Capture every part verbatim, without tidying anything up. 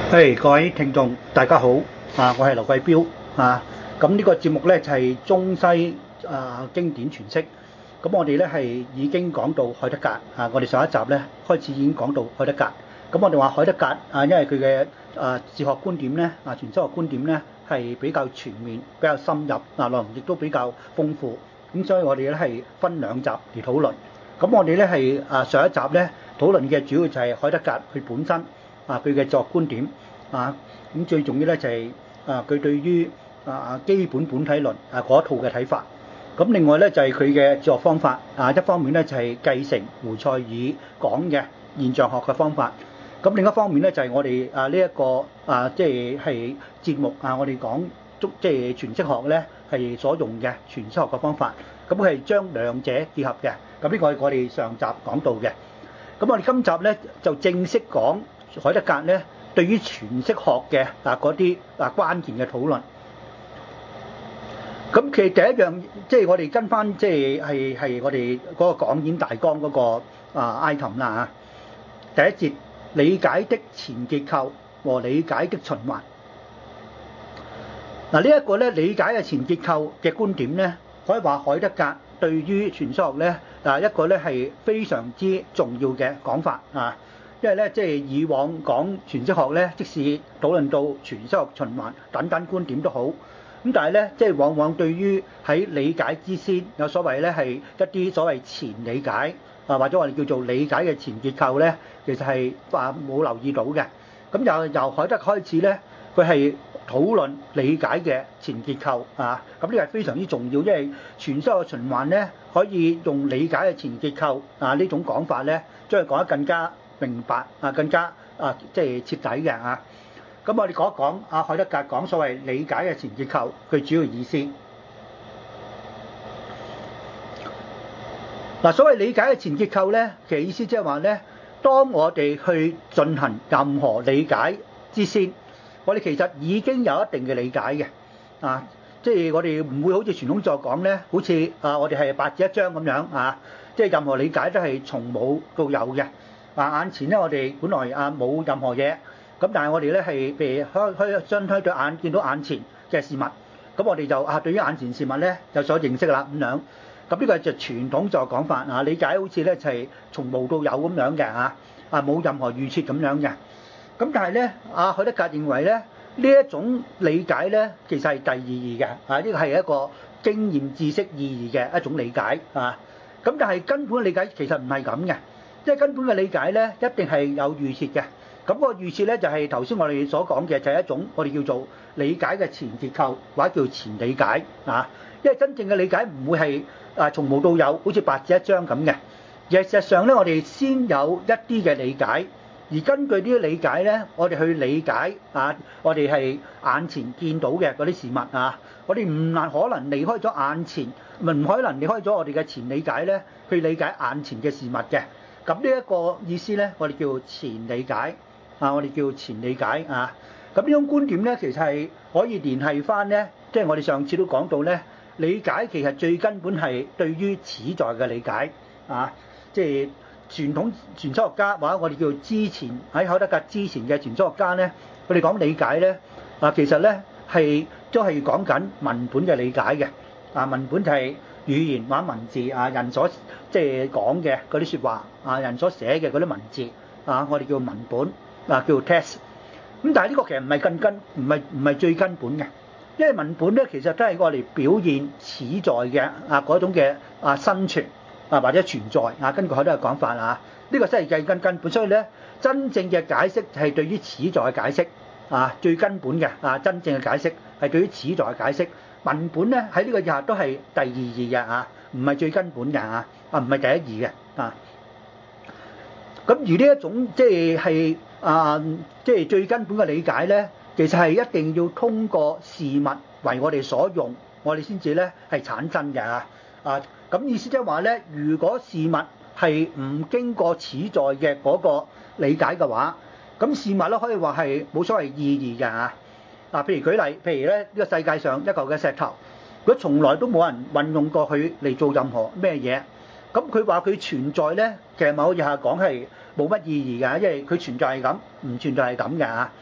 嘿，各位聽眾，大家好，啊，我係劉貴標，啊，咁呢個節目呢就係中西啊經典詮釋，咁我哋呢係已經講到海德格，啊，我哋上一集呢開始已經講到海德格，咁我哋話海德格啊，因為佢嘅啊哲學觀點呢，啊詮釋學觀點呢係比較全面、比較深入，啊內容亦都比較豐富，咁所以我哋呢係分兩集嚟討論，咁我哋呢係啊上一集呢討論嘅主要就係海德格佢本身。啊，佢嘅作觀點啊，咁最重要咧就係、是、啊，佢對於啊基本本體論啊嗰一套嘅睇法。咁另外咧就係佢嘅哲學方法啊，一方面咧就係、是、繼承胡塞爾講嘅現象學嘅方法。咁另一方面咧就係、是、我哋啊呢一、這個啊即係係節目啊，我哋講即係詮釋學咧係所用嘅詮釋學嘅方法。咁佢係將兩者結合嘅。咁呢個係我哋上集講到嘅。咁我哋今集咧就正式講海德格咧對於詮釋學嘅啊嗰啲啊關鍵嘅討論。咁其實第一樣即係我哋跟翻即係係係我哋嗰個講演大綱嗰個啊 item 啦嚇。第一節理解的前結構和理解的循環。嗱呢一個咧理解嘅前結構嘅觀點咧，可以話海德格對於詮釋學咧啊一個咧係非常之重要嘅講法啊。因為咧，即係以往講詮釋學咧，即使討論到詮釋學循環等等觀點都好，咁但係咧，即係往往對於喺理解之先有所謂咧係一啲所謂前理解啊，或者我哋叫做理解嘅前結構咧，其實係話冇留意到嘅。咁由由海德開始咧，佢係討論理解嘅前結構啊，咁呢個係非常之重要，因為詮釋學循環咧可以用理解嘅前結構啊呢種講法咧，將佢講得更加明白啊，更加啊，即係徹底嘅啊。咁我哋講一講啊，海德格講所謂理解嘅前結構，佢主要意思。嗱，所謂理解嘅前結構咧，其實意思即係話咧，當我哋去進行任何理解之先，我哋其實已經有一定嘅理解嘅啊，即係我哋唔會好似傳統所講咧，好似啊我哋係白紙一張咁樣啊，即係任何理解都係從冇到有嘅。啊！眼前咧，我哋本來啊冇任何嘢，咁但係我哋咧係譬如開開張開對眼見到眼前嘅事物，咁我哋就啊對於眼前事物咧有所認識啦咁樣。咁呢個就傳統就講法啊，理解好似咧就係從無到有咁樣嘅嚇，啊冇任何預設咁樣嘅。咁但係咧，阿海德格認為咧呢一種理解咧其實係第二義嘅，啊呢個係一個經驗知識意義嘅一種理解啊。咁但係根本嘅理解其實唔係咁嘅。即係根本嘅理解咧，一定係有預設嘅。咁嗰個預設咧，就係頭先我哋所講嘅，就係一種我哋叫做理解嘅前結構，或者叫前理解啊。因為真正嘅理解唔會係啊從無到有，好似白紙一張咁嘅。而事實上咧，我哋先有一啲嘅理解，而根據呢啲理解咧，我哋去理解啊，我哋係眼前見到嘅嗰啲事物啊，我哋唔能可能離開咗眼前，唔唔可能離開咗我哋嘅前理解咧，去理解眼前嘅事物嘅。咁呢一個意思咧，我哋叫前理解啊，我哋叫前理解啊。咁呢種觀點咧，其實係可以聯繫翻咧，即係我哋上次都講到咧，理解其實最根本係對於此在嘅理解啊。即係傳統詮釋學家或者我哋叫之前喺海德格之前嘅詮釋學家咧，佢哋講理解咧啊，其實咧係都係講緊文本嘅理解嘅啊，文本就係語言或者文字啊，人所即係講嘅嗰啲説話啊，人所寫嘅嗰啲文字啊，我哋叫文本啊，叫 text。咁但係呢個其實唔係根根，唔係唔係最根本嘅，因為文本咧其實都係我哋表現此在嘅啊嗰種嘅啊生存啊或者存在啊，根據好多嘅講法啊，呢個真係計根根本。所以咧，真正嘅解釋係對於此在嘅解釋啊，最根本嘅啊，真正嘅解釋係對於此在嘅解釋。文本咧喺呢個以下都係第二義嘅啊，唔係最根本嘅啊，啊唔係第一義嘅啊。咁而呢一種即係係啊，即係最根本嘅理解咧，其實係一定要通過事物為我哋所用，我哋先至咧係產生嘅啊。啊，咁意思即係話咧，如果事物係唔經過此在嘅嗰個理解嘅話，咁事物咧可以話係冇所謂意義嘅啊。嗱，譬如舉例，譬如咧呢個世界上一嚿嘅石頭，如果從來都冇人運用過佢嚟做任何咩嘢，咁佢話佢存在咧，其實某日下講係冇乜意義㗎，因為佢存在係咁，唔存在係咁嘅啊。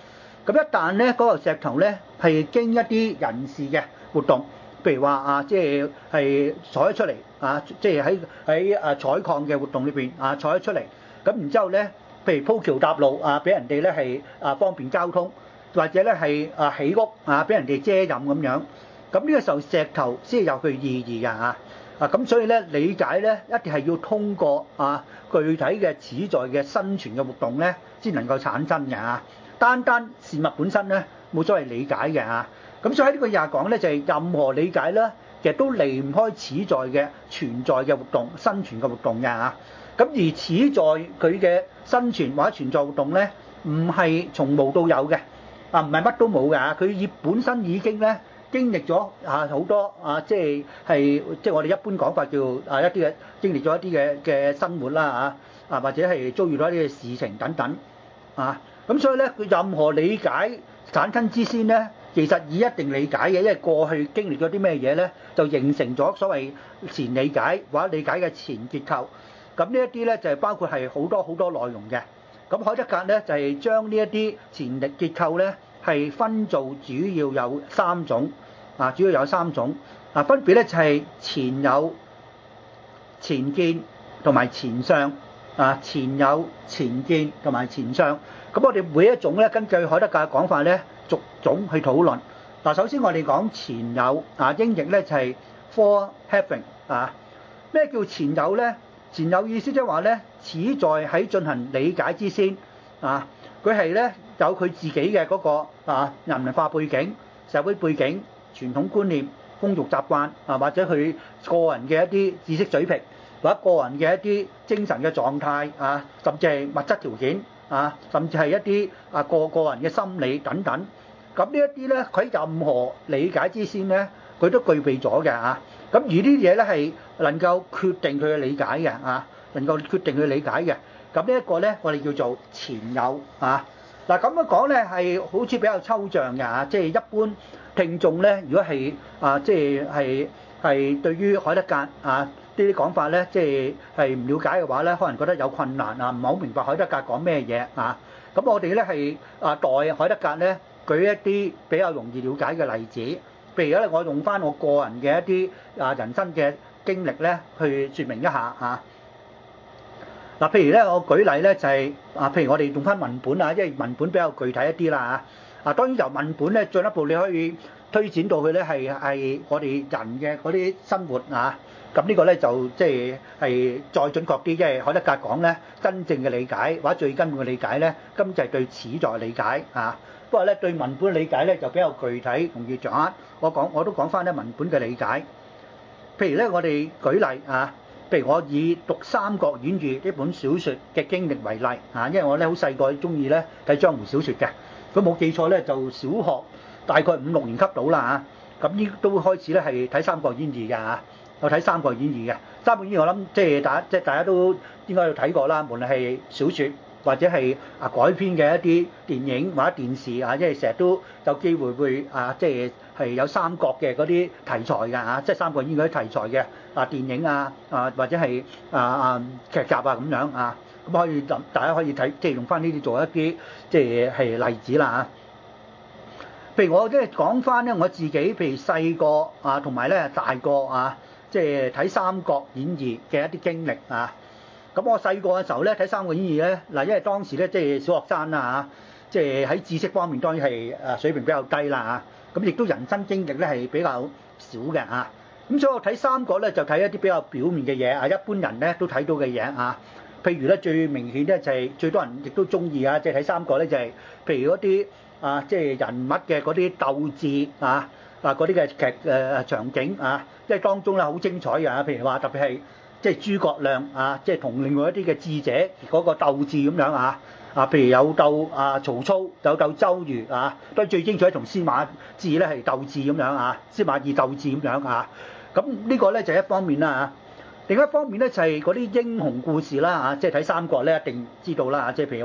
咁一旦咧嗰個石頭咧係經一啲人士嘅活動，譬如話啊，即係係採咗出嚟啊，即係喺喺啊採礦嘅活動裏邊啊採咗出嚟，咁然之後咧，譬如鋪橋搭路啊，俾人哋咧係啊方便交通，或者咧係啊起屋啊，俾人哋遮蔭咁樣，咁呢個時候石頭先有佢意義㗎啊！啊咁所以咧理解咧一定係要通過啊具體嘅此在嘅生存嘅活動咧，先能夠產生嘅啊。單單事物本身咧冇所謂理解嘅啊。咁所以喺呢個廿講咧就係任何理解咧，其實都離唔開此在嘅存在嘅活動、生存嘅活動嘅啊。咁而此在佢嘅生存或者存在活動咧，唔係從無到有嘅啊，唔係乜都冇嘅啊。佢已本身已經咧。經歷咗啊好多啊，即係係即係我哋一般講法叫啊一啲嘅經歷咗一啲嘅嘅生活啦嚇啊，或者係遭遇到一啲嘅事情等等啊，咁所以咧佢任何理解產生之先咧，其實已一定理解嘅，因為過去經歷咗啲咩嘢咧，就形成咗所謂前理解或者理解嘅前結構。咁呢一啲咧就係包括係好多好多內容嘅。咁海德格咧就係將呢一啲前力結構咧係分做主要有三種。啊，主要有三種，啊分別咧就係前有、前見同埋前相，啊前有、前見同埋前相。咁我哋每一種咧，根據海德格嘅講法咧，逐種去討論。嗱，首先我哋講前有，啊英譯咧就係 forehaving 啊。咩叫前有咧？前有意思即係話咧，此在喺進行理解之先，啊佢係咧有佢自己嘅嗰個啊人文化背景、社會背景。傳統觀念、風俗習慣啊，或者佢個人嘅一啲知識水平，或者個人嘅一啲精神嘅狀態啊，甚至係物質條件啊，甚至係一啲啊個個人嘅心理等等。咁呢一啲咧，佢喺任何理解之先咧，佢都具備咗嘅啊。咁而呢啲嘢咧係能夠決定佢嘅理解嘅啊，能夠決定佢理解嘅。咁呢一個咧，我哋叫做前有啊。嗱咁樣講咧係好似比較抽象嘅啊，即係一般。聽眾咧，如果係啊，即係係係對於海德格啊呢啲講法咧，即係係唔了解嘅話咧，可能覺得有困難啊，唔係好明白海德格講咩嘢啊。咁我哋咧係啊代海德格咧舉一啲比較容易了解嘅例子，譬如咧我用翻我個人嘅一啲啊人生嘅經歷咧去説明一下啊。嗱，譬如咧我舉例咧就係啊，譬如我哋用翻文本啊，因為文本比較具體一啲啦啊。啊，當然由文本咧進一步你可以推展到去咧係係我哋人嘅嗰啲生活啊，咁呢個咧就即係係再準確啲，即係海德格講咧真正嘅理解或者最根本嘅理解咧，根本就係對此在嘅理解啊。不過咧對文本嘅理解咧就比較具體容易掌握。我講我都講翻咧文本嘅理解。譬如咧我哋舉例啊，譬如我以讀《三國演義》呢本小説嘅經歷為例啊，因為我咧好細個中意咧睇江湖小説嘅。佢冇記錯咧，就小學大概五六年級到啦嚇，咁呢都會開始咧係睇《三國演義》嘅嚇，我睇《三國演義》嘅《三國演義》，我諗即係大家即係大家都應該有睇過啦，無論係小説或者係啊改編嘅一啲電影或者電視啊，因為成日都有機會會啊即係係有三國嘅嗰啲題材㗎嚇，即係《三國演義》嗰啲題材嘅啊電影啊啊或者係啊啊劇集啊咁樣啊。咁可以大家可以睇，即係用翻呢啲做一啲即係係例子啦嚇。譬如我即係講翻咧我自己，譬如細個啊，同埋咧大個啊，即係睇《三國演義》嘅一啲經歷啊。咁我細個嘅時候咧睇《三國演義》咧，嗱，因為當時咧即係小學生啦嚇，即係喺知識方面當然係誒水平比較低啦嚇。咁亦都人生經歷咧係比較少嘅嚇。咁所以我睇《三國》咧就睇一啲比較表面嘅嘢啊，一般人咧都睇到嘅嘢啊。譬如咧最明顯咧就係最多人亦都中意啊，即係睇《三國》咧就係譬如嗰啲啊，即係人物嘅嗰啲鬥智啊，啊嗰啲嘅劇誒場景啊，即係當中咧好精彩嘅啊。譬如話特別係即係諸葛亮啊，即係同另外一啲嘅智者嗰個鬥智咁樣啊，啊譬如有鬥啊曹操，有鬥周瑜啊，都最精彩同司馬懿咧係鬥智咁樣啊，司馬懿鬥智咁樣啊。咁呢個咧就係一方面啦嚇。另一方面咧就係嗰啲英雄故事啦嚇，即係睇《三國》咧一定知道啦嚇，即係譬如話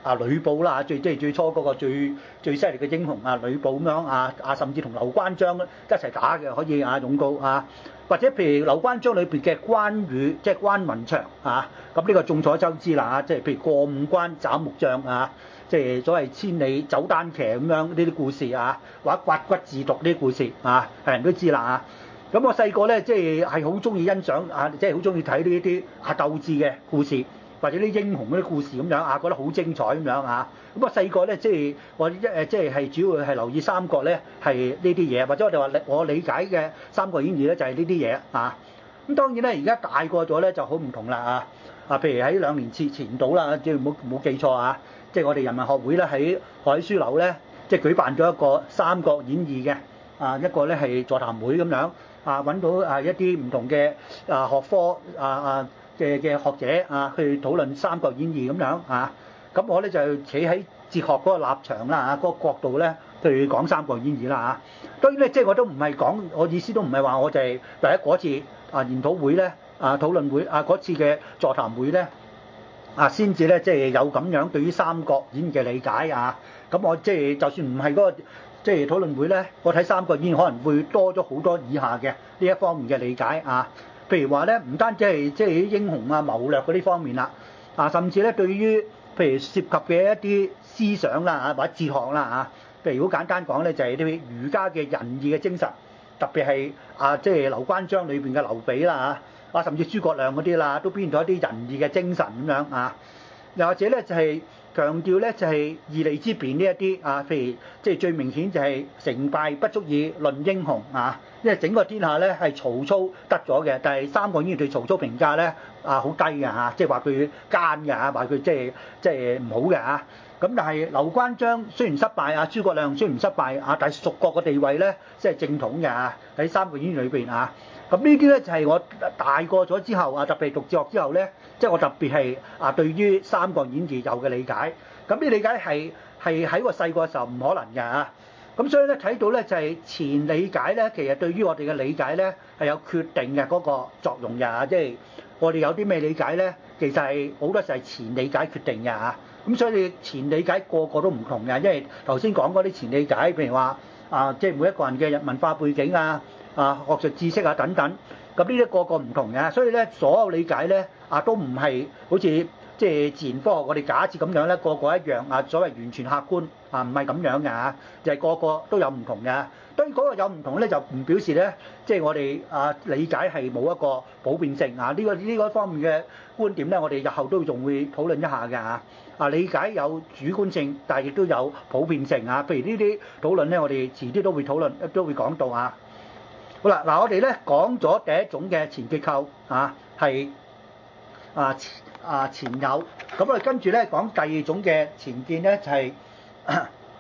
啊呂布啦，最即係最初嗰個最最犀利嘅英雄啊呂布咁樣啊啊，甚至同劉關張一齊打嘅，可以啊勇告啊，或者譬如劉關張裏邊嘅關羽，即係關雲長啊，咁呢個眾所周知啦，即係譬如過五關斬木將啊。即係所謂千里走單騎咁樣呢啲故事啊，或者刮骨自毒呢啲故事啊，係人都知啦啊。咁我細個咧，即係係好中意欣賞啊，即係好中意睇呢啲啊鬥智嘅故事，或者啲英雄嗰啲故事咁樣啊，覺得好精彩咁樣啊。咁我細個咧，即係我一誒即係係主要係留意三國咧，係呢啲嘢，或者我哋話我理解嘅《三國演義》咧就係呢啲嘢啊。咁當然咧，而家大個咗咧就好唔同啦啊！啊，譬如喺兩年前前度啦，即係冇冇記錯啊！即係我哋人民學會咧喺海書樓咧，即係舉辦咗一個《三國演義》嘅啊，一個咧係座談會咁樣啊，揾到啊一啲唔同嘅啊學科啊啊嘅嘅學者啊去討論《三國演義》咁樣啊。咁我咧就企喺哲學嗰個立場啦啊，嗰個角度咧去講《三國演義》啦啊。當然咧，即係我都唔係講，我意思都唔係話我就係第一嗰次啊研討會咧啊討論會啊嗰次嘅座談會咧。啊，先至咧，即係有咁樣對於《三國演義》嘅理解啊。咁我即係就算唔係嗰個即係討論會咧，我睇《三國演義》可能會多咗好多以下嘅呢一方面嘅理解啊。譬如話咧，唔單止係即係英雄啊、謀略嗰啲方面啦，啊，甚至咧對於譬如涉及嘅一啲思想啦啊，或者哲學啦啊，譬如好簡單講咧，就係啲儒家嘅仁義嘅精神，特別係啊，即係劉關張裏邊嘅劉備啦啊。啊，甚至諸葛亮嗰啲啦，都表現到一啲仁義嘅精神咁樣啊。又或者咧，就係強調咧，就係義利之辯呢一啲啊。譬如即係最明顯就係成敗不足以論英雄啊。因為整個天下咧係曹操得咗嘅，但係《三國演義》對曹操評價咧啊好低嘅嚇，即係話佢奸嘅嚇，話佢即係即係唔好嘅嚇。咁但係劉關張雖然失敗啊，諸葛亮雖然唔失敗啊，但係蜀國嘅地位咧即係正統嘅嚇，喺《三國演義》裏邊啊。咁呢啲咧就係我大個咗之後啊，特別讀哲學之後咧，即係我特別係啊對於《三國演義》有嘅理解。咁呢理解係係喺我細個嘅時候唔可能嘅嚇。咁所以咧睇到咧就係前理解咧，其實對於我哋嘅理解咧係有決定嘅嗰個作用嘅嚇。即係我哋有啲咩理解咧，其實係好多時係前理解決定嘅嚇。咁所以前理解個個都唔同嘅，因為頭先講嗰啲前理解，譬如話啊，即係每一個人嘅文化背景啊。啊，學術知識啊等等，咁呢啲個個唔同嘅，所以咧所有理解咧啊都唔係好似即係自然科學我哋假設咁樣咧，個個一樣啊，所謂完全客觀啊，唔係咁樣嘅嚇，就係個個都有唔同嘅。當然嗰個有唔同咧，就唔表示咧，即係我哋啊理解係冇一個普遍性啊。呢個呢個方面嘅觀點咧，我哋日後都仲會討論一下嘅嚇。啊，理解有主觀性，但係亦都有普遍性啊。譬如呢啲討論咧，我哋遲啲都會討論，都會講到啊。好啦，嗱我哋咧講咗第一種嘅前結構啊，係啊啊前有，咁我哋跟住咧講第二種嘅前見咧就係、是、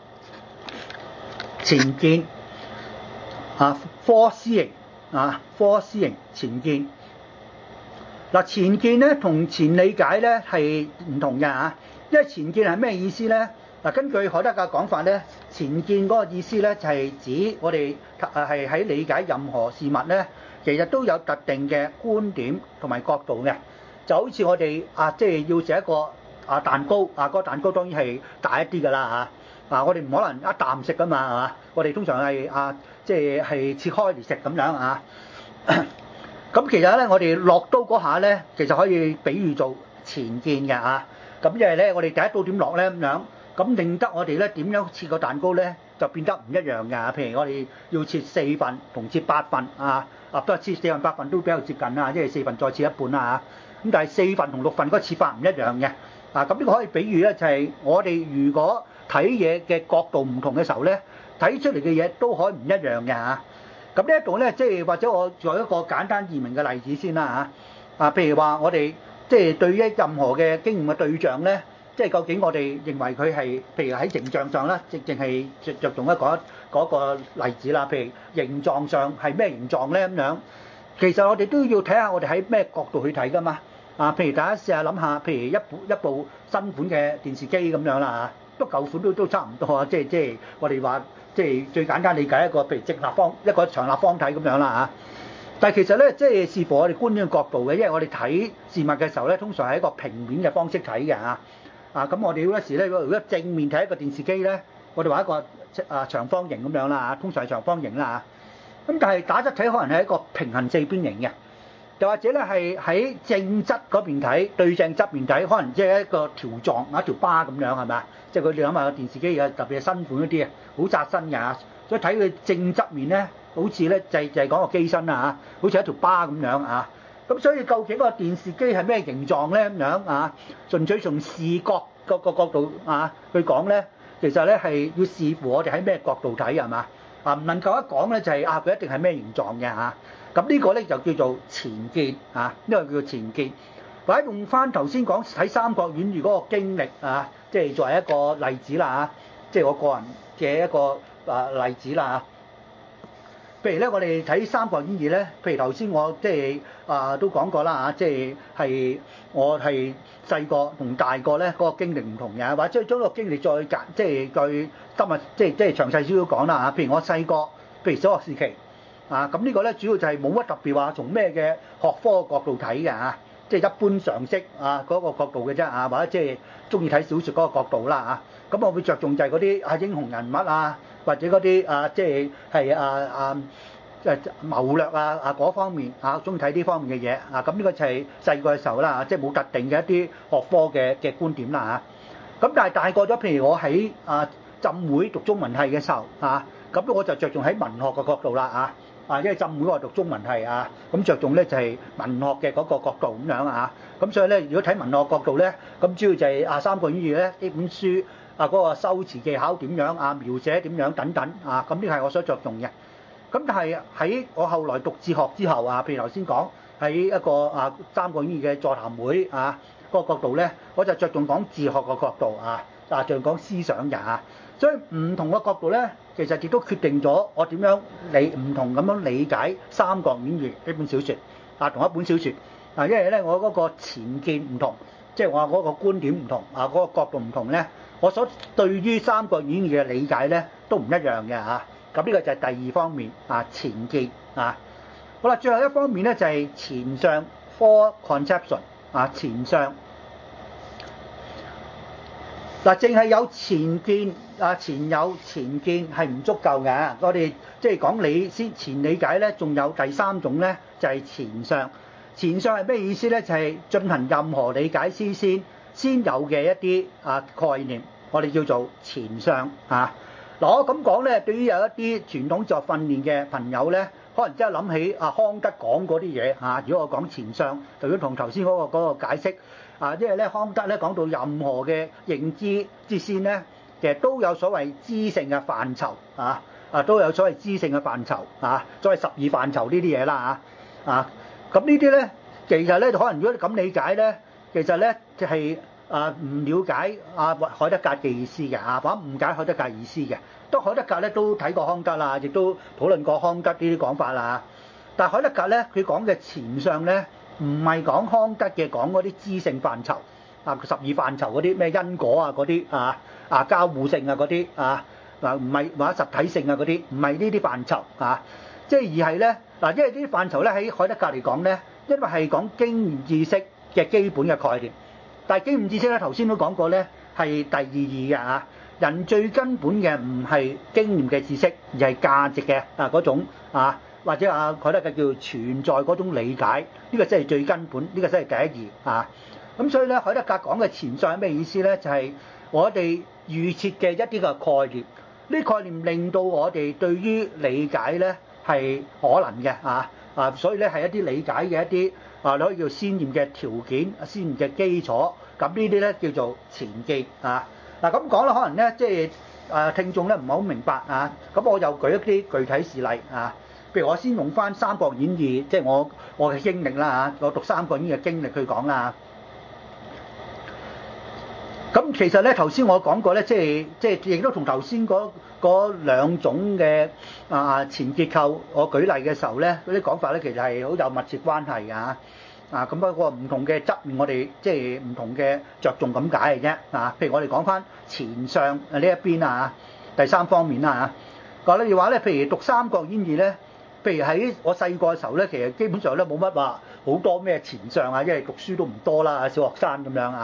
前見啊 foreseeing 啊 foreseeing 前見。嗱前見咧同前理解咧係唔同嘅嚇，因為前見係咩意思咧？嗱根據海德格講法咧，前見嗰個意思咧就係指我哋誒係喺理解任何事物咧，其實都有特定嘅觀點同埋角度嘅，就好似我哋啊即係要食一個啊蛋糕啊，嗰個蛋糕當然係大一啲㗎啦嚇，啊我哋唔可能一啖食㗎嘛係嘛，我哋通常係啊即係係切開嚟食咁樣啊。咁其實咧，我哋落刀嗰下咧，其實可以比喻做前見嘅嚇。咁因為咧，我哋第一刀點落咧咁樣。咁令得我哋咧點樣切個蛋糕咧，就變得唔一樣㗎。譬如我哋要切四份同切八份啊，啊不過切四份八份都比較接近啊，即係四份再切一半啦嚇。咁但係四份同六份嗰個切法唔一樣嘅。啊咁呢個可以比喻咧，就係我哋如果睇嘢嘅角度唔同嘅時候咧，睇出嚟嘅嘢都可以唔一樣嘅嚇。咁呢一度咧，即係或者我做一個簡單易明嘅例子先啦嚇。啊譬如話我哋即係對於任何嘅經驗嘅對象咧。即係究竟我哋認為佢係，譬如喺形象上啦，淨淨係着着重一個嗰個例子啦。譬如形狀上係咩形狀咧咁樣，其實我哋都要睇下我哋喺咩角度去睇㗎嘛。啊，譬如大家試下諗下，譬如一部一部新款嘅電視機咁樣啦嚇，都舊款都都差唔多啊。即係即係我哋話，即係最簡單理解一個譬如直立方一個長立方體咁樣啦嚇。但係其實咧，即係視乎我哋觀點嘅角度嘅，因為我哋睇事物嘅時候咧，通常係一個平面嘅方式睇嘅嚇。 啊，咁我哋好多時咧，如果正面睇一個電視機咧，我哋話一個啊長方形咁樣啦嚇，通常係長方形啦嚇。咁但係打側睇可能係一個平行四邊形嘅，又或者咧係喺正側嗰邊睇，對正側面睇，可能即係一個條狀一條巴咁樣係咪啊？即係佢哋諗下個電視機有特別係新款嗰啲啊，好窄身㗎，所以睇佢正側面咧，好似咧就係就係講個機身啦嚇，好似一條巴咁樣啊。咁所以究竟個電視機係咩形狀咧咁樣啊？純粹從視覺個個角度啊去講咧，其實咧係要視乎我哋喺咩角度睇係嘛？啊唔能夠一講咧就係啊佢一定係咩形狀嘅嚇。咁呢個咧就叫做前見啊，呢個叫做前見。或者用翻頭先講睇《三國演義》嗰個經歷啊，即係作為一個例子啦嚇，即係我個人嘅一個啊例子啦嚇。譬如咧，我哋睇《三國演義》咧，譬如頭先我即係啊都講過啦嚇，即係係我係細個同大個咧嗰個經歷唔同嘅，或者將個經歷再簡即係再今日即係即係詳細少少講啦嚇。譬如我細個，譬如小學時期啊，咁呢個咧主要就係冇乜特別話從咩嘅學科角度睇嘅嚇，即係一般常識啊嗰個角度嘅啫啊，或者即係中意睇小説嗰個角度啦嚇。咁我會着重就係嗰啲啊英雄人物啊。或者嗰啲啊，即係係啊啊，即係謀略啊啊嗰方面啊，中意睇呢方面嘅嘢啊，咁呢個就係細個嘅時候啦，即係冇特定嘅一啲學科嘅嘅觀點啦嚇。咁但係大個咗，譬如我喺啊浸會讀中文系嘅時候啊，咁我就着重喺文學嘅角度啦啊啊，因為浸會我讀中文系啊，咁着重咧就係文學嘅嗰個角度咁樣啊，咁所以咧如果睇文學角度咧，咁主要就係啊《三國演義》咧呢本書。啊嗰個修辭技巧點樣啊，描寫點樣等等啊，咁呢個係我所着重嘅。咁但係喺我後來讀哲學之後啊，譬如頭先講喺一個啊三國演義嘅座談會啊嗰個角度咧，我就着重講哲學嘅角度啊，啊就講思想嘅啊。所以唔同嘅角度咧，其實亦都決定咗我點樣理唔同咁樣理解《三國演義》呢本小説啊，同一本小説啊，因為咧我嗰個前見唔同，即係我嗰個觀點唔同啊，嗰個角度唔同咧。我所對於《三國演義》嘅理解咧都唔一樣嘅嚇，咁呢個就係第二方面啊，前見啊。好啦，最後一方面咧就係前相 fore conception 啊，前相。嗱，淨係有前見啊，前有前見係唔足夠嘅。我哋即係講理先前理解咧，仲有第三種咧就係前相。前相係咩意思咧？就係進行任何理解之先先有嘅一啲啊概念。我哋叫做前相啊！嗱，我咁講咧，對於有一啲傳統哲學訓練嘅朋友咧，可能真係諗起阿康德講嗰啲嘢啊。如果我講前相，就如果同頭先嗰個嗰個解釋啊，因為咧康德咧講到任何嘅認知之先咧，其實都有所謂知性嘅範疇啊，啊都有所謂知性嘅範疇啊，所謂十二範疇呢啲嘢啦嚇啊。咁呢啲咧，其實咧可能如果你咁理解咧，其實咧就係、是。啊，唔了解啊海德格嘅意思嘅啊，或者誤解海德格意思嘅。當海德格咧都睇過康德啦，亦都討論過康德呢啲講法啦。但係海德格咧，佢講嘅前相咧，唔係講康德嘅講嗰啲知性範疇啊，十二範疇嗰啲咩因果啊嗰啲啊啊交互性啊嗰啲啊嗱，唔係或者實體性啊嗰啲，唔係呢啲範疇啊，即係而係咧嗱，因為呢啲範疇咧喺海德格嚟講咧，因為係講經驗知識嘅基本嘅概念。但係經驗知識咧，頭先都講過咧，係第二義嘅嚇。人最根本嘅唔係經驗嘅知識，而係價值嘅啊嗰種啊，或者啊佢咧嘅叫存在嗰種理解，呢個真係最根本，呢個真係第一義啊。咁所以咧，海德格講嘅前相係咩意思咧？就係我哋預設嘅一啲嘅概念，呢啲概念令到我哋對於理解咧係可能嘅啊啊，所以咧係一啲理解嘅一啲。啊，你可以叫先驗嘅條件、先驗嘅基礎，咁呢啲咧叫做前見啊。嗱咁講啦，可能咧即係誒聽眾咧唔係好明白啊。咁我又舉一啲具體事例啊。譬如我先用翻《三國演義》，即係我我嘅經歷啦嚇，我讀《三國演義》嘅經歷去講啦。咁其實咧頭先我講過咧，即係即係亦都同頭先嗰嗰兩種嘅啊前結構，我舉例嘅時候咧，嗰啲講法咧其實係好有密切關係㗎啊！咁不過唔同嘅側面，我哋即係唔同嘅着重咁解嘅啫啊！譬如我哋講翻前相呢一邊啊，第三方面啦嚇。講例如話咧，譬如讀《三國演義》咧，譬如喺我細個嘅時候咧，其實基本上咧冇乜話好多咩前相啊，因為讀書都唔多啦，小學生咁樣啊。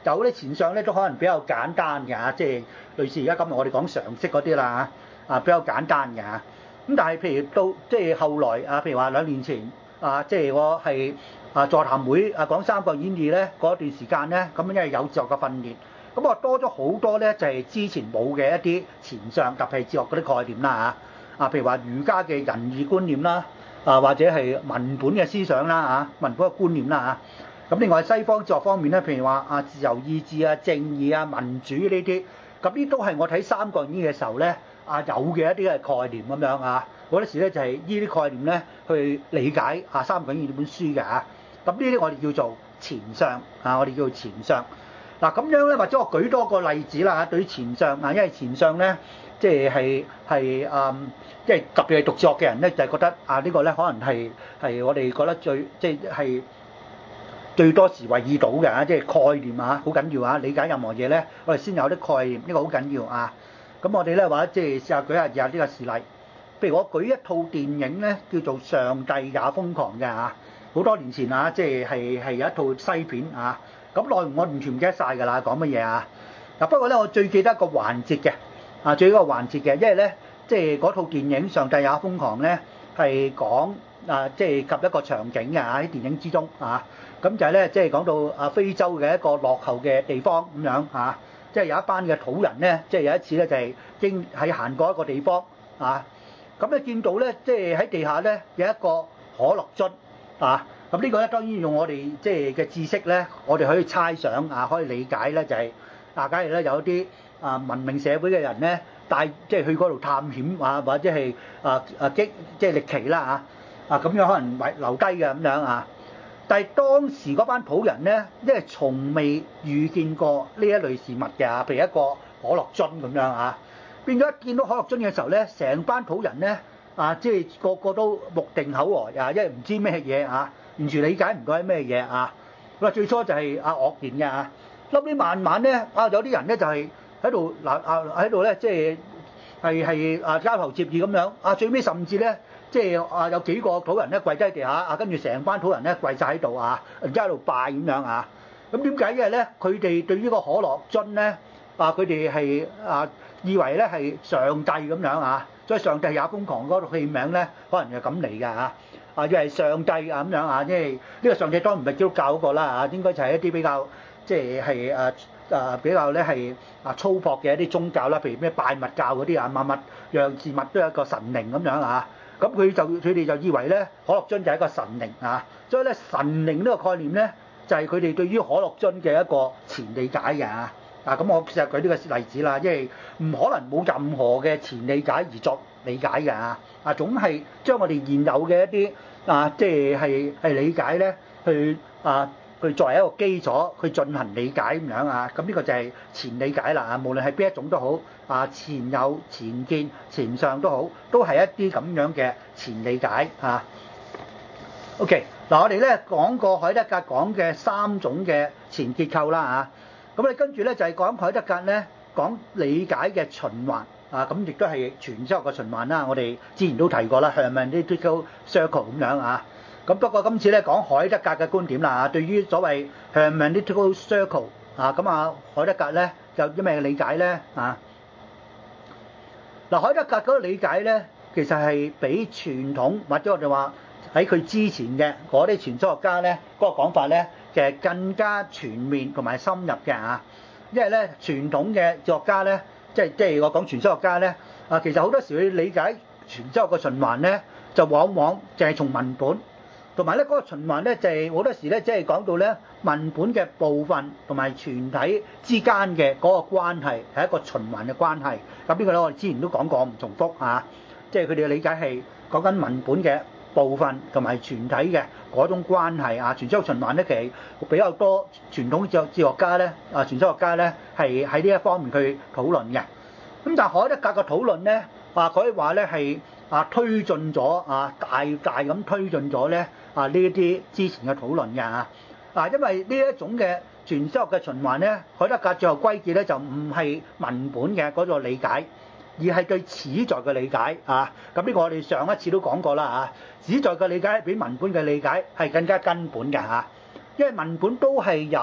有啲前相咧都可能比較簡單嘅嚇，即係類似而家今日我哋講常識嗰啲啦嚇，啊比較簡單嘅嚇。咁但係譬如到即係後來啊，譬如話兩年前啊，即係我係啊座談會啊講《三國演義》咧嗰段時間咧，咁因為有哲學嘅訓練，咁我多咗好多咧就係之前冇嘅一啲前相，特別係哲學嗰啲概念啦嚇。啊，譬如話儒家嘅仁義觀念啦，啊或者係文本嘅思想啦嚇，文本嘅觀念啦嚇。咁另外西方哲學方面咧，譬如話啊自由意志啊、正義啊、民主呢啲，咁呢都係我睇《三國演義》嘅時候咧啊有嘅一啲嘅概念咁樣啊。好多時咧就係呢啲概念咧去理解啊《三國演義》呢本書嘅嚇。咁呢啲我哋叫做前相啊，我哋叫做前相。嗱咁樣咧，或者我舉多個例子啦嚇，對於前相啊，因為前相咧即係係係誒，即係特別係讀哲學嘅人咧，就係覺得啊呢個咧可能係係我哋覺得最即係係最多時為意到嘅嚇，即係概念啊，好緊要啊！理解任何嘢咧，我哋先有啲概念，呢個好緊要啊！咁我哋咧或者即係試下舉下以下呢個事例，譬如我舉一套電影咧，叫做《上帝也瘋狂》嘅嚇，好多年前啊，即係係係有一套西片啊。咁內容我完全唔記得晒㗎啦，講乜嘢啊？嗱不過咧，我最記得一個環節嘅，啊最記得一個環節嘅，因為咧即係嗰套電影《上帝也瘋狂》咧係講啊即係及一個場景嘅喺電影之中啊，咁就係咧即係講到啊非洲嘅一個落後嘅地方咁樣啊，即係有一班嘅土人咧，即係有一次咧就係經喺行過一個地方啊，咁咧見到咧即係喺地下咧有一個可樂樽啊。咁呢個咧當然用我哋即係嘅知識咧，我哋可以猜想啊，可以理解咧就係啊，假如咧有啲啊文明社會嘅人咧，帶即係去嗰度探險啊，或者係啊啊激即係歷奇啦嚇啊咁樣可能遺留低嘅咁樣啊。但係當時嗰班土人咧，因為從未遇見過呢一類事物嘅啊，譬如一個可樂樽咁樣啊，變咗一見到可樂樽嘅時候咧，成班土人咧啊，即係個個都目定口呆啊，因為唔知咩嘢啊。完全理解唔到係咩嘢啊！佢話最初就係啊愕然嘅啊，後尾慢慢咧啊有啲人咧就係喺度嗱啊喺度咧即係係係啊交頭接耳咁樣啊，最尾甚至咧即係啊有幾個土人咧跪低喺地下啊，跟住成班土人咧跪晒喺度啊，然之後喺度拜咁樣啊。咁點解？因為咧佢哋對於個可樂樽咧啊，佢哋係啊以為咧係上帝咁樣啊，所以上帝也瘋狂嗰個戲名咧，可能係咁嚟㗎嚇。啊，要係上帝啊咁樣啊，即係呢個上帝當然唔係基督教嗰個啦嚇，應該就係一啲比較即係係誒誒比較咧係啊粗樸嘅一啲宗教啦，譬如咩拜物教嗰啲啊，萬物樣事物都有一個神靈咁樣啊，咁佢就佢哋就以為咧可樂樽就係一個神靈啊，所以咧神靈呢個概念咧就係佢哋對於可樂樽嘅一個前理解嘅啊。啊，咁我試下舉呢個例子啦，因為唔可能冇任何嘅前理解而作理解嘅啊，啊總係將我哋現有嘅一啲啊，即係係係理解咧，去啊去作為一個基礎去進行理解咁樣啊，咁呢個就係前理解啦啊，無論係邊一種都好啊，前有、前見、前相都好，都係一啲咁樣嘅前理解啊。OK，嗱我哋咧講過海德格講嘅三種嘅前結構啦啊。咁你跟住咧就係講海德格咧講理解嘅循環啊，咁亦都係全哲學嘅循環啦。我哋之前都提過啦，hermeneutical circle 咁樣啊。咁不過今次咧講海德格嘅觀點啦啊，對於所謂 hermeneutical circle 啊，咁啊海德格咧有啲咩理解咧啊？嗱，海德格嗰個理解咧，其實係比傳統或者我哋話喺佢之前嘅嗰啲前哲學家咧嗰個講法咧，其實更加全面同埋深入嘅啊，因為咧傳統嘅哲學家咧，即係即係我講全哲學家咧，啊其實好多時去理解全哲學嘅循環咧，就往往就係從文本，同埋咧嗰個循環咧就係好多時咧即係講到咧文本嘅部分同埋全體之間嘅嗰個關係係一個循環嘅關係。咁呢個咧我哋之前都講過，唔重複啊，即係佢哋嘅理解係講緊文本嘅部分同埋全體嘅嗰種關係啊，全哲學循環咧其實比較多傳統哲哲學家咧啊，全哲學家咧係喺呢一方面去討論嘅。咁但係海德格嘅討論咧啊，可以話咧係啊推進咗啊大大咁推進咗咧啊呢一啲之前嘅討論嘅啊啊，因為呢一種嘅全哲學嘅循環咧，海德格最後歸結咧就唔係文本嘅嗰個理解，而係對此在嘅理解啊。咁呢個我哋上一次都講過啦啊，此在嘅理解比文本嘅理解係更加根本嘅嚇，因為文本都係由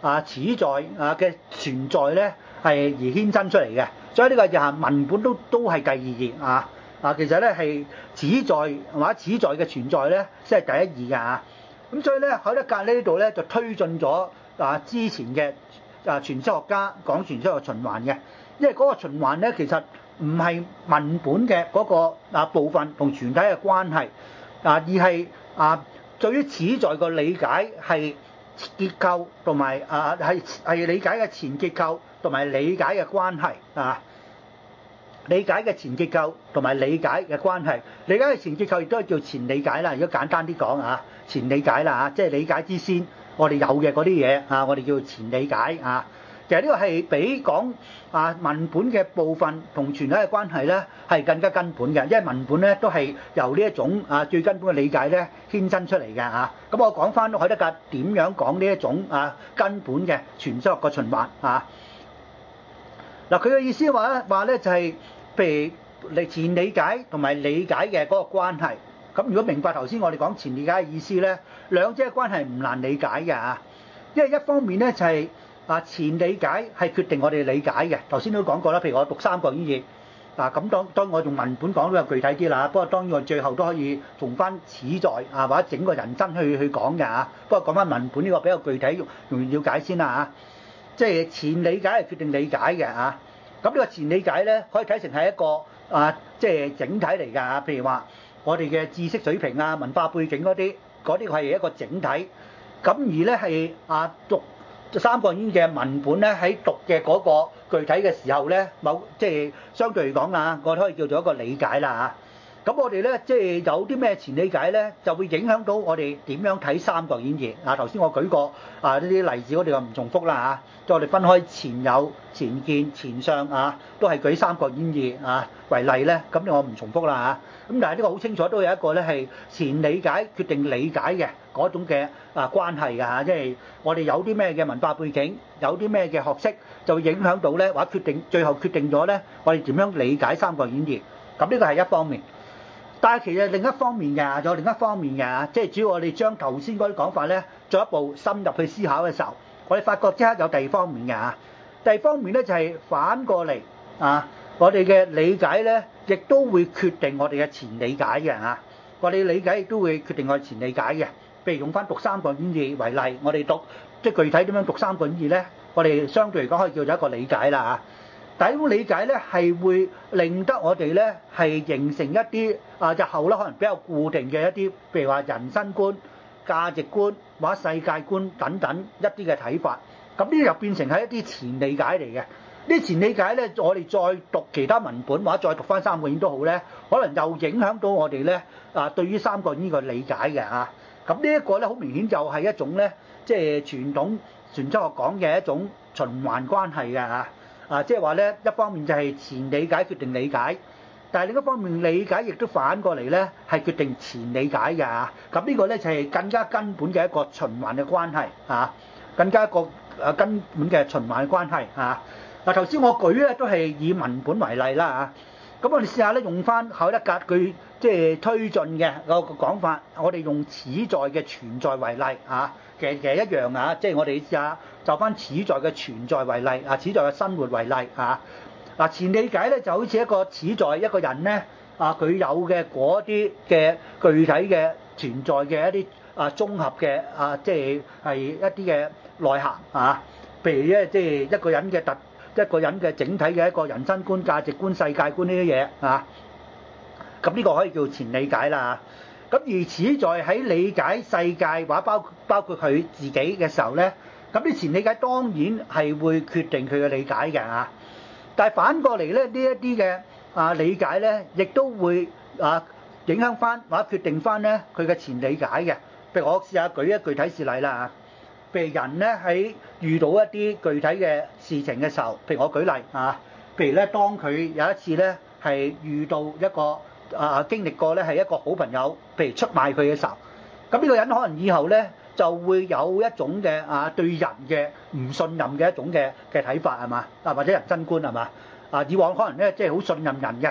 啊始在啊嘅存在咧係而衍生出嚟嘅，所以呢個就係文本都都係第二義啊啊，其實咧係始在或者始在嘅存在咧先係第一義嘅啊，咁所以咧海德格呢度咧就推進咗啊之前嘅啊詮釋學家講詮釋學循環嘅，因為嗰個循環咧其實唔係文本嘅嗰個啊部分同全體嘅關係啊，而係啊對於始在個理解係結構同埋啊係係理解嘅前結構同埋理解嘅關係啊，理解嘅前結構同埋理解嘅關係，理解嘅前結構亦都係叫前理解啦。如果簡單啲講啊，前理解啦嚇，即係理解之先，我哋有嘅嗰啲嘢啊，我哋叫前理解啊。其實呢個係比講啊文本嘅部分同全體嘅關係咧係更加根本嘅，因為文本咧都係由呢一種啊最根本嘅理解咧衍生出嚟嘅嚇。咁我講翻海德格點樣講呢一種啊根本嘅詮釋學個循環啊。嗱，佢嘅意思話咧話咧就係譬如你前理解同埋理解嘅嗰個關係。咁如果明白頭先我哋講前理解嘅意思咧，兩者嘅關係唔難理解嘅嚇，因為一方面咧就係、是。啊，前理解係決定我哋理解嘅，頭先都講過啦。譬如我讀《三國演義》，嗱咁當當我用文本講都有具體啲啦。不過當然我最後都可以從翻始在啊或者整個人生去去講嘅嚇。不過講翻文本呢個比較具體容易了解先啦嚇。即係前理解係決定理解嘅嚇。咁呢個前理解咧可以睇成係一個啊，即係整體嚟㗎嚇。譬如話我哋嘅知識水平啊、文化背景嗰啲，嗰啲係一個整體。咁而咧係啊讀《三國演義》嘅文本咧，喺讀嘅嗰個具體嘅時候咧，某即係相對嚟講啊，我可以叫做一個理解啦嚇。咁我哋咧即係有啲咩前理解咧，就會影響到我哋點樣睇《三國演義》啊。頭先我舉過啊呢啲例子，我哋就唔重複啦嚇。即係我哋分開前有、前見、前相啊，都係舉《三國演義》啊為例咧。咁我唔重複啦嚇。咁但係呢個好清楚，都有一個咧係前理解決定理解嘅嗰種嘅啊關係㗎嚇。即係我哋有啲咩嘅文化背景，有啲咩嘅學識，就會影響到咧，或者決定最後決定咗咧，我哋點樣理解《三國演義》。咁呢個係一方面。但係其實另一方面嘅，仲有另一方面嘅，即係只要我哋將頭先嗰啲講法咧，進一步深入去思考嘅時候，我哋發覺即刻有第二方面嘅嚇。第二方面咧就係反過嚟啊，我哋嘅理解咧，亦都會決定我哋嘅前理解嘅嚇。我哋理解亦都會決定我哋前理解嘅。譬如用翻讀《三國演義》為例，我哋讀即係具體點樣讀《三國演義》咧，我哋相對嚟講可以叫做一個理解啦嚇。但係呢種理解咧係會令得我哋咧係形成一啲啊日後咧可能比較固定嘅一啲，譬如話人生觀、價值觀或者世界觀等等一啲嘅睇法。咁呢啲就變成係一啲前理解嚟嘅。呢啲前理解咧，我哋再讀其他文本或者再讀翻《三國演義》都好咧，可能又影響到我哋咧啊對於《三國演義》呢個理解嘅嚇。咁呢一個咧好明顯就係一種咧即係傳統傳統學講嘅一種循環關係嘅嚇。啊，即係話咧，一方面就係前理解決定理解，但係另一方面理解亦都反過嚟咧，係決定前理解嘅嚇。咁呢個咧就係更加根本嘅一個循環嘅關係嚇，更加一個誒根本嘅循環嘅關係嚇。嗱，頭先我舉咧都係以文本為例啦嚇。咁我哋試下咧用翻海德格佢即係推進嘅個講法，我哋用始在嘅存在為例嚇。其實其實一樣啊，即係我哋試下就翻始在嘅存在為例啊，始在嘅生活為例啊。嗱，前理解咧就好似一個始在一個人咧啊，佢有嘅嗰啲嘅具體嘅存在嘅一啲啊綜合嘅啊，即係係一啲嘅內涵啊。譬如咧，即係一個人嘅特一個人嘅整體嘅一個人生觀、價值觀、世界觀呢啲嘢啊。咁呢個可以叫前理解啦。咁而始在喺理解世界或者包包括佢自己嘅時候咧，咁啲前理解當然係會決定佢嘅理解嘅嚇。但係反過嚟咧，呢一啲嘅啊理解咧，亦都會啊影響翻或者決定翻咧佢嘅前理解嘅。譬如我試下舉一具體事例啦嚇。譬如人咧喺遇到一啲具體嘅事情嘅時候，譬如我舉例啊，譬如咧當佢有一次咧係遇到一個啊經歷過咧係一個好朋友，譬如出賣佢嘅時候，咁呢個人可能以後咧就會有一種嘅啊對人嘅唔信任嘅一種嘅嘅睇法係嘛啊，或者人生觀係嘛啊，以往可能咧即係好信任人嘅，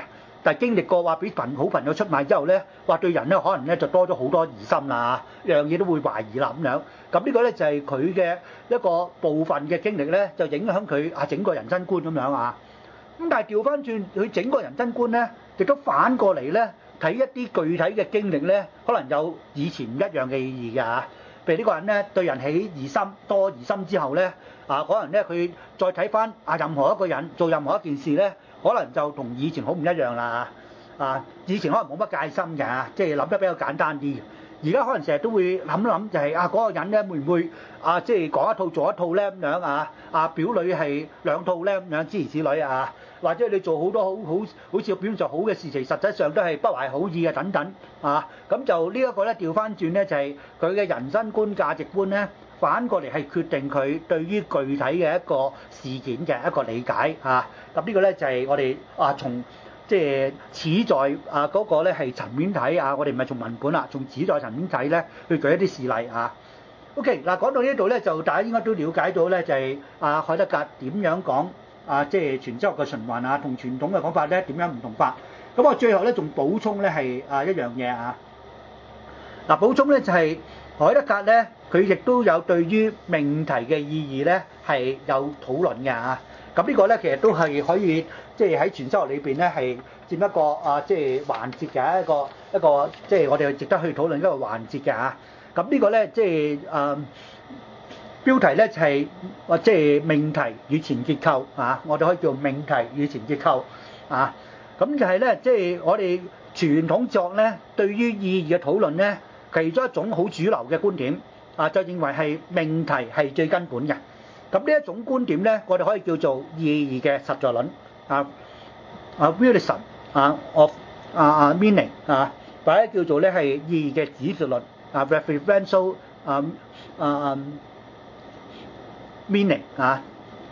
但係經歷過話俾朋好朋友出賣之後咧，話對人咧可能咧就多咗好多疑心啦，樣嘢都會懷疑啦咁樣。咁呢個咧就係佢嘅一個部分嘅經歷咧，就影響佢啊整個人生觀咁樣啊。咁但係調翻轉佢整個人生觀咧，亦都反過嚟咧睇一啲具體嘅經歷咧，可能有以前唔一樣嘅意義㗎嚇。譬如呢個人咧對人起疑心多疑心之後咧，啊可能咧佢再睇翻啊任何一個人做任何一件事咧，可能就同以前好唔一樣啦。啊，以前可能冇乜戒心㗎，即係諗得比較簡單啲。而家可能成日都會諗一諗，就係啊嗰個人咧會唔會啊即係講一套做一套咧咁樣啊？啊表裏係兩套咧咁樣，諸如此類啊。或者你做好多好好好似表面上好嘅事情，實際上都係不懷好意嘅等等啊。咁就呢一個咧調翻轉咧，就係佢嘅人生觀、價值觀咧，反過嚟係決定佢對於具體嘅一個事件嘅一個理解啊。咁呢個咧就係我哋啊從即係此在啊嗰個咧係層面睇啊，我哋唔係從文本啦，從此在層面睇咧去舉一啲事例啊。OK 嗱，講到呢度咧，就大家應該都了解到咧，就係啊海德格點樣講。啊，即係全周嘅循環啊，同傳統嘅講法咧點樣唔同法？咁我最後咧仲補充咧係啊一樣嘢啊。嗱，補充咧就係海德格咧，佢亦都有對於命題嘅意義咧係有討論嘅啊。咁呢個咧其實都係可以即係喺全周學裏邊咧係佔一個啊即係環節嘅一個一個即係我哋值得去討論一個環節嘅啊。咁呢個咧即係誒。標題咧就係或即係命題與前結構啊，我哋可以叫命題與前結構啊。咁就係咧，即係我哋傳統作咧對於意義嘅討論咧，其中一種好主流嘅觀點啊，就認為係命題係最根本嘅。咁呢一種觀點咧，我哋可以叫做意義嘅實在論啊啊 realism 啊 of 啊啊 meaning 啊，或者叫做咧係意義嘅指示論啊 referential 啊啊。meaning 啊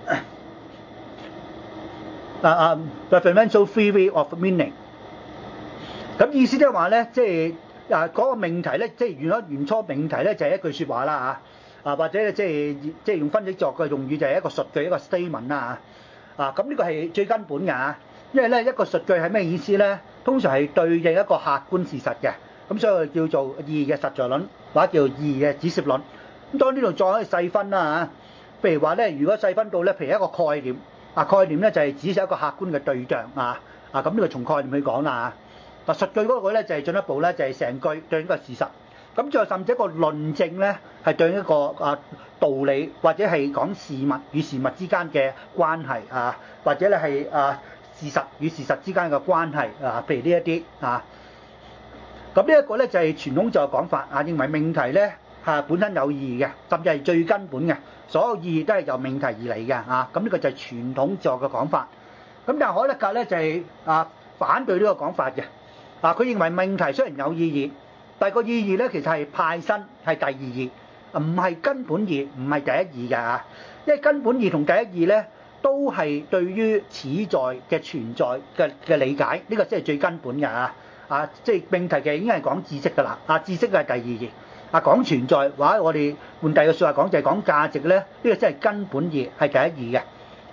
啊啊 referential theory of meaning。咁意思即係話咧，即係啊嗰個命題咧，即係原咗原初命題咧就係一句説話啦嚇，啊或者即係即係用分析作嘅用語就係一個述句一個 statement 啦嚇，啊咁呢個係最根本㗎嚇，因為咧一個述句係咩意思咧？通常係對應一個客觀事實嘅，咁所以叫做意義嘅實在論或者叫意義嘅指涉論。咁當呢度再可以細分啦嚇。譬如話咧，如果細分到咧，譬如一個概念，啊概念咧就係指示一個客觀嘅對象啊，啊咁呢個從概念去講啦嚇。嗱實據嗰個咧就係進一步咧就係成句對應一個事實，咁再甚至一個論證咧係對應一個啊道理或者係講事物與事物之間嘅關係啊，或者咧係啊事實與事實之間嘅關係啊，譬如呢一啲啊。咁呢一個咧就係傳統作嘅講法啊，認為命題咧係本身有意義嘅，甚至係最根本嘅。所有意義都係由命題而嚟嘅啊，咁呢個就係傳統作嘅講法。咁但係海德格咧就係啊反對呢個講法嘅，啊佢認為命題雖然有意義，但係個意義咧其實係派生係第二義，唔係根本義，唔係第一義嘅啊。因為根本義同第一義咧都係對於此在嘅存在嘅嘅理解，呢個先係最根本嘅啊。啊即係命題其實已經係講知識㗎啦，啊知識係第二義。啊講存在，或者我哋換第二個説話講就係講價值咧，呢個真係根本義，係第一義嘅。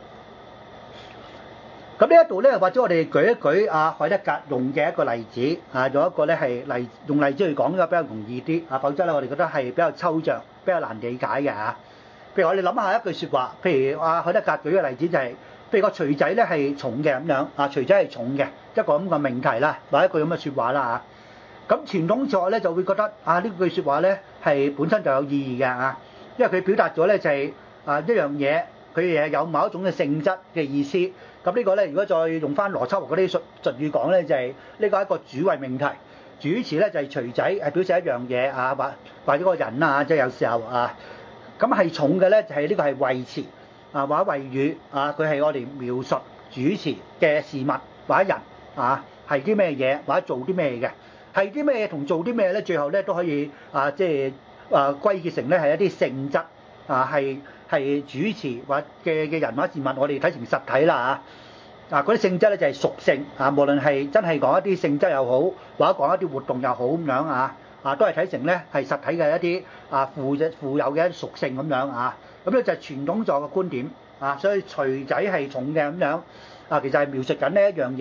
咁呢一度咧，或者我哋舉一舉啊海德格用嘅一個例子啊，用一個咧係例用例子去講，呢個比較容易啲啊，否則咧我哋覺得係比較抽象、比較難理解嘅嚇。譬如我哋諗下一句説話，譬如啊海德格舉嘅例子就係、是，譬如個錘仔咧係重嘅咁樣啊，錘仔係重嘅一個咁嘅命題啦，或者一句咁嘅説話啦嚇。咁傳統作咧就會覺得啊呢句説話咧係本身就有意義嘅啊，因為佢表達咗咧就係啊一樣嘢，佢誒有某一種嘅性質嘅意思。咁呢個咧如果再用翻邏輯學嗰啲術術語講咧，就係呢個係一個主謂命題，主詞咧就係錘仔，係表示一樣嘢啊，或或者個人啊，即係有時候啊，咁係重嘅咧就係呢個係謂詞啊或者謂語啊，佢係我哋描述主詞嘅事物或者人啊係啲咩嘢或者做啲咩嘅。係啲咩同做啲咩咧？最後咧都可以啊，即係啊歸結成咧係一啲性質啊，係係主詞或嘅嘅人或者事物，我哋睇成實體啦嚇。啊嗰啲性質咧就係屬性啊，無論係真係講一啲性質又好，或者講一啲活動又好咁樣啊，啊都係睇成咧係實體嘅一啲啊附嘅附有嘅屬性咁樣啊。咁咧就係傳統作嘅觀點啊，所以錘仔係重嘅咁樣啊，其實係描述緊呢一樣嘢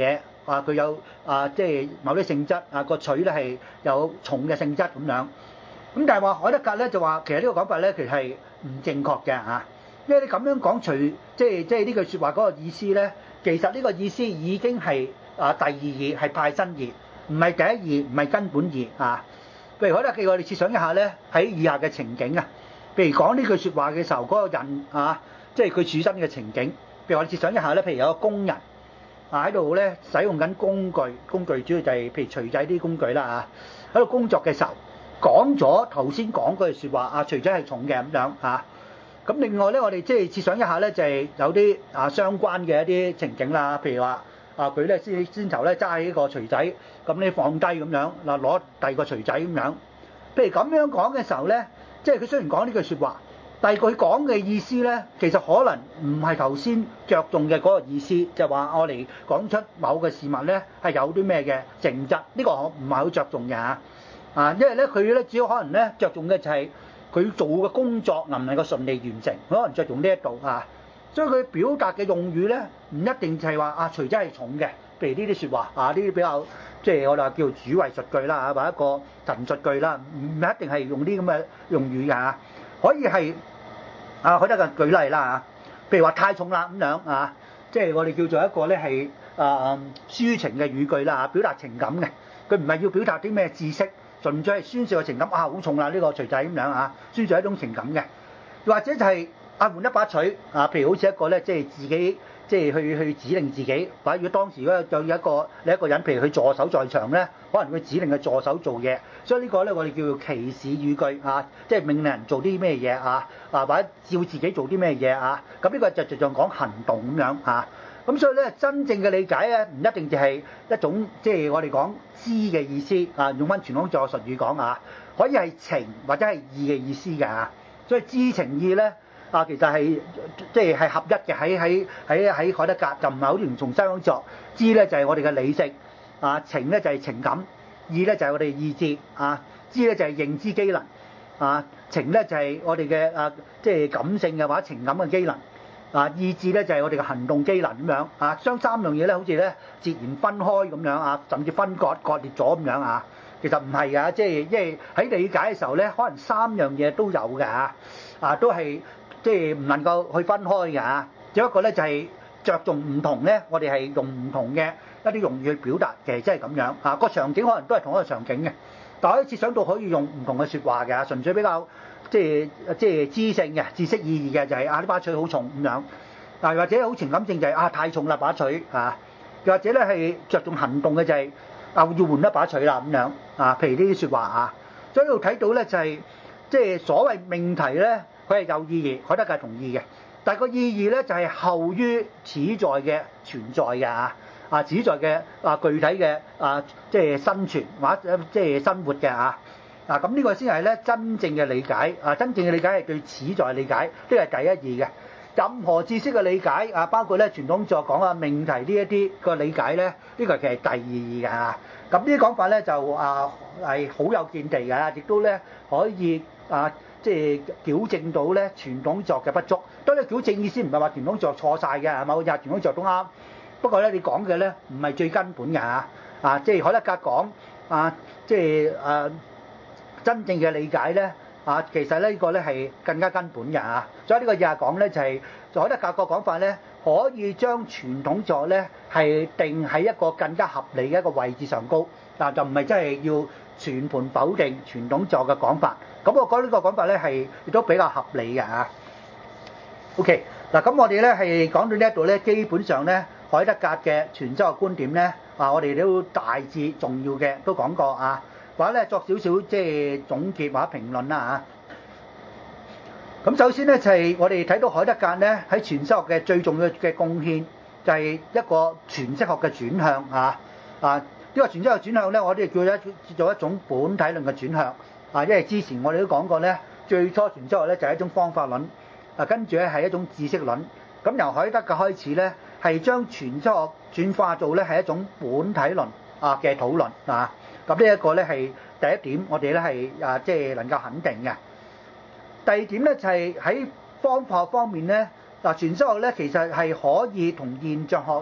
啊佢有啊即係某啲性質啊個取咧係有重嘅性質咁樣。咁但係話海德格咧就話其實呢個講法咧其實係唔正確嘅嚇，因為你咁樣講除即係即係呢句説話嗰個意思咧，其實呢個意思已經係啊第二義係派生義，唔係第一義，唔係根本義啊。譬如海德格，我哋設想一下咧，喺以下嘅情景啊，譬如講呢句説話嘅時候，嗰、那個人啊，即係佢處身嘅情景。譬如我哋設想一下咧，譬如有個工人啊喺度咧使用緊工具，工具主要就係譬如錘仔啲工具啦啊，喺度工作嘅時候講咗頭先講嗰句説話啊，錘仔係重嘅咁樣啊。咁另外咧，我哋即係設想一下咧，就係、是、有啲啊相關嘅一啲情景啦，譬如話啊佢咧先先頭咧揸起個錘仔，咁你放低咁樣嗱攞第二個錘仔咁樣。譬如咁樣講嘅時候咧，即係佢雖然講呢句説話，但係佢講嘅意思咧，其實可能唔係頭先着重嘅嗰個意思，就係話我哋講出某個事物咧係有啲咩嘅性質，呢、這個我唔係好着重嘅嚇啊，因為咧佢咧主要可能咧着重嘅就係佢做嘅工作能唔能夠順利完成，佢可能着重呢一度啊，所以佢表達嘅用語咧唔一定就係話啊錘仔係重嘅，譬如呢啲説話啊，呢啲比較即係我哋話叫主謂述句啦嚇，或者一個陳述句啦，唔一定係用啲咁嘅用語嘅嚇，可以係啊，海德格舉例啦嚇，譬如話太重啦咁樣啊，即係我哋叫做一個咧係啊抒情嘅語句啦嚇，表達情感嘅，佢唔係要表達啲咩知識。純粹係宣泄個情感啊，好重啦呢個錘仔咁樣啊，宣泄一種情感嘅，或者就係啊換一把錘啊，譬如好似一個咧，即係自己即係去去指令自己，或者如果當時如果有一個你一個人，譬如佢助手在場咧，可能佢指令佢助手做嘢，所以呢個咧我哋叫做祈使語句啊，即係命令人做啲咩嘢啊，啊或者叫自己做啲咩嘢啊，咁呢個就就像講行動咁樣啊。咁所以咧，真正嘅理解咧，唔一定就係一種即係我哋講知嘅意思啊，用翻傳統作術語講啊，可以係情或者係義嘅意思嘅啊。所以知情意咧啊，其實係即係係合一嘅，喺喺喺喺海德格就唔係好似從西方作知咧就係我哋嘅理性啊，情咧就係情感，意咧就係我哋意志啊，知咧就係認知機能啊，情咧就係我哋嘅啊即係感性嘅或者情感嘅機能。啊，意志咧就係我哋嘅行動機能咁樣啊，將三樣嘢咧好似咧截然分開咁樣啊，甚至分割割裂咗咁樣啊，其實唔係㗎，即係因為喺理解嘅時候咧，可能三樣嘢都有㗎啊，啊都係即係唔能夠去分開㗎啊，只不過咧就係着重唔同咧，我哋係用唔同嘅一啲用語去表達嘅，即係咁樣啊，個場景可能都係同一個場景嘅，但係可以設想到可以用唔同嘅説話嘅，純粹比較。即係即係知性嘅知識意義嘅就係、是、啊呢把錘好重咁樣，啊或者好情感性就係、是、啊太重啦把錘啊，又或者咧係着重行動嘅就係、是、啊要換一把錘啦咁樣啊，譬如呢啲説話啊，所以呢度睇到咧就係、是、即係所謂命題咧，佢係有意義，海德格同意嘅，但係個意義咧就係、是、後於此在嘅存在嘅啊啊此在嘅啊具體嘅啊即係生存或者即係生活嘅啊。嗱咁呢個先係咧真正嘅理解啊！真正嘅理解係對此在理解，呢個係第一義嘅。任何知識嘅理解啊，包括咧傳統作講啊命題呢一啲個理解咧，呢個其實係第二義嘅啊。咁呢啲講法咧就啊係好有見地嘅，亦都咧可以啊即係矯正到咧傳統作嘅不足。當然矯正意思唔係話傳統作錯晒嘅，係某日傳統作都啱。不過咧你講嘅咧唔係最根本嘅啊啊！即係海德格講啊，即係誒。真正嘅理解咧，啊，其實呢個咧係更加根本嘅啊，所以呢個日日講咧就係海德格個講法咧，可以將傳統作咧係定喺一個更加合理嘅一個位置上高，但就唔係真係要全盤否定傳統作嘅講法。咁我覺得呢個講法咧係亦都比較合理嘅啊。OK，嗱咁我哋咧係講到呢一度咧，基本上咧海德格嘅傳修嘅觀點咧，啊我哋都大致重要嘅都講過啊。或者咧作少少即係總結或者評論啦嚇。咁首先咧就係我哋睇到海德格咧喺詮釋學嘅最重要嘅貢獻就係一個詮釋學嘅轉向啊啊！呢個詮釋學轉向咧，我哋叫一做一種本體論嘅轉向啊，因為之前我哋都講過咧，最初詮釋學咧就係一種方法論啊，跟住咧係一種知識論。咁由海德格開始咧，係將詮釋學轉化做咧係一種本體論啊嘅討論啊。咁呢一個咧係第一點，我哋咧係啊即係能夠肯定嘅。第二點咧就係喺方法方面咧，嗱詮釋學咧其實係可以同現象學咧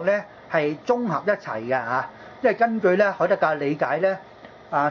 係綜合一齊嘅嚇，因為根據咧海德格理解咧啊，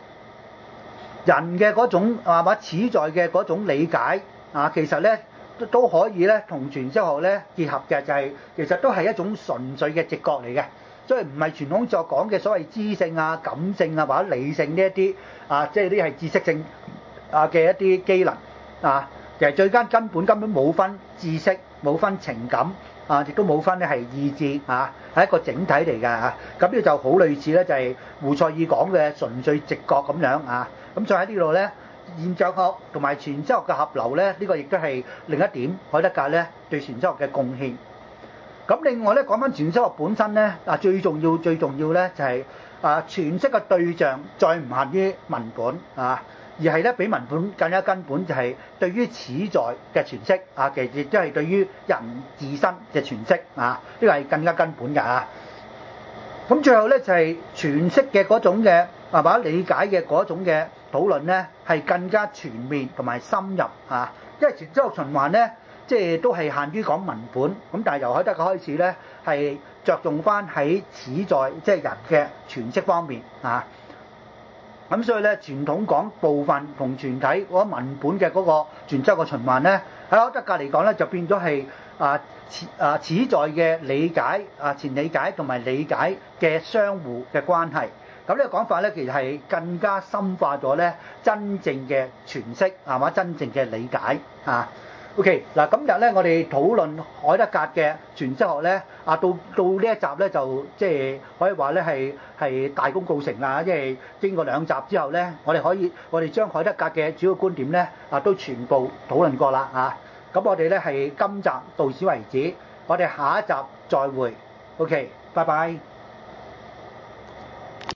人嘅嗰種係嘛此在嘅嗰種理解啊，其實咧都都可以咧同全知學咧結合嘅，就係、是、其實都係一種純粹嘅直覺嚟嘅，所以唔係傳統所講嘅所謂知性啊、感性啊或者理性呢一啲啊，即係啲係知識性啊嘅一啲機能啊。其實最間根本根本冇分知識，冇分情感，啊，亦都冇分咧係意志，啊，係一個整體嚟㗎嚇。咁呢就好類似咧，就係胡塞爾講嘅純粹直覺咁樣啊。咁再喺呢度咧，現象學同埋全知學嘅合流咧，呢個亦都係另一點海德格咧對全知學嘅貢獻。咁另外咧講翻全知學本身咧，啊最重要最重要咧就係啊詮釋嘅對象再唔限於文本啊。而係咧，比文本更加根本，就係對於此在嘅詮釋啊，其實亦都係對於人自身嘅詮釋啊，呢個係更加根本嘅啊。咁最後咧就係詮釋嘅嗰種嘅係嘛理解嘅嗰種嘅討論咧，係更加全面同埋深入啊。因為全知學循環咧，即係都係限於講文本，咁但係由海德格開始咧，係着重翻喺此在即係人嘅詮釋方面啊。咁所以咧，傳統講部分同全體嗰文本嘅嗰個全知學嘅循環咧，喺海德格嚟講咧，就變咗係啊此啊此在嘅理解啊前理解同埋理解嘅相互嘅關係。咁呢個講法咧，其實係更加深化咗咧真正嘅詮釋係嘛，真正嘅理解啊。OK，嗱今日咧我哋討論海德格嘅全知學咧，啊到到呢一集咧就即係可以話咧係係大功告成啦，因為經過兩集之後咧，我哋可以我哋將海德格嘅主要觀點咧啊都全部討論過啦啊，咁我哋咧係今集到此為止，我哋下一集再會。OK，拜拜。